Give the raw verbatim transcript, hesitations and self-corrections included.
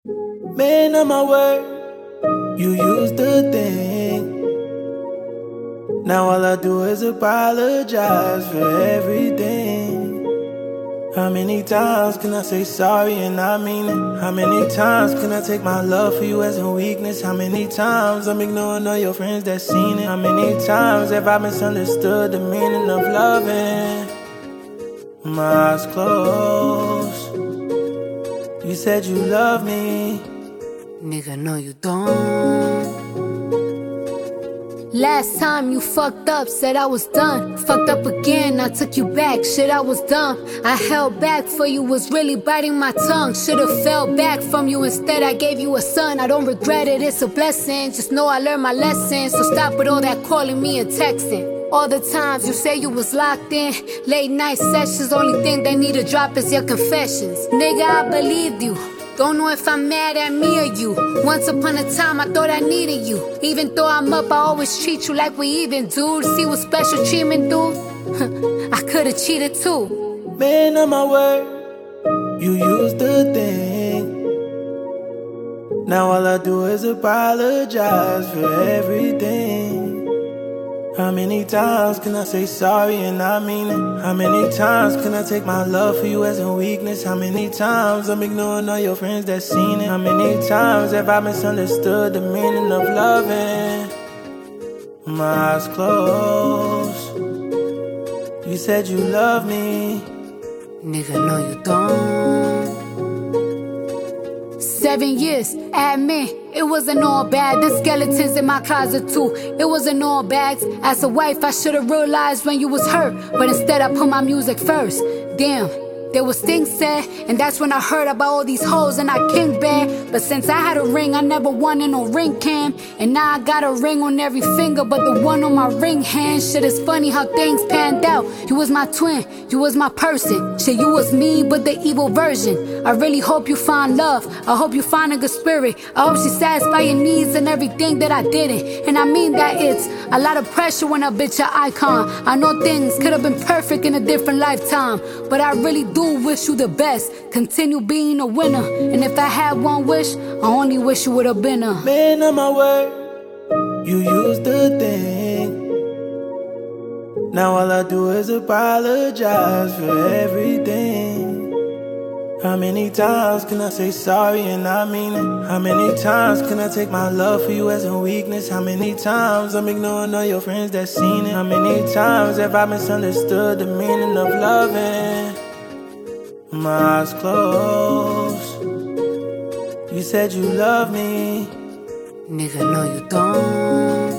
Man of my word, you used the thing. Now all I do is apologize for everything. How many times can I say sorry and I mean it? How many times can I take my love for you as a weakness? How many times I'm ignoring all your friends that seen it? How many times have I misunderstood the meaning of loving? My eyes closed. You said you love me. Nigga, no you don't. Last time you fucked up, said I was done. Fucked up again, I took you back, shit I was dumb. I held back for you, was really biting my tongue. Should've fell back from you, instead I gave you a son. I don't regret it, it's a blessing. Just know I learned my lesson. So stop with all that calling me and texting. All the times you say you was locked in, late night sessions, only thing they need to drop is your confessions. Nigga, I believed you. Don't know if I'm mad at me or you. Once upon a time I thought I needed you. Even though I'm up, I always treat you like we even, dude. See what special treatment do? I could've cheated too. Man of my word, you used the thing. Now all I do is apologize for everything. How many times can I say sorry and I mean it? How many times can I take my love for you as a weakness? How many times I'm ignoring all your friends that seen it? How many times have I misunderstood the meaning of loving? My eyes closed. You said you love me. Nigga, no you don't. Seven years, admit, it wasn't all bad. The skeletons in my closet too, it wasn't all bags. As a wife, I should've realized when you was hurt, but instead I put my music first. Damn, there was things said, and that's when I heard about all these hoes and I king bad. But since I had a ring, I never wanted no ring cam. And now I got a ring on every finger, but the one on my ring hand. Shit, is funny how things panned out. You was my twin, you was my person. Shit, you was me, but the evil version. I really hope you find love, I hope you find a good spirit. I hope she satisfy your needs and everything that I didn't. And I mean that it's a lot of pressure when a bitch your icon. I know things could've been perfect in a different lifetime, but I really do wish you the best. Continue being a winner. And if I had one wish, I only wish you would've been a man of my word, you used the thing. Now all I do is apologize for everything. How many times can I say sorry and I mean it? How many times can I take my love for you as a weakness? How many times I'm ignoring all your friends that seen it? How many times have I misunderstood the meaning of loving? My eyes closed. You said you love me. Nigga, no you don't.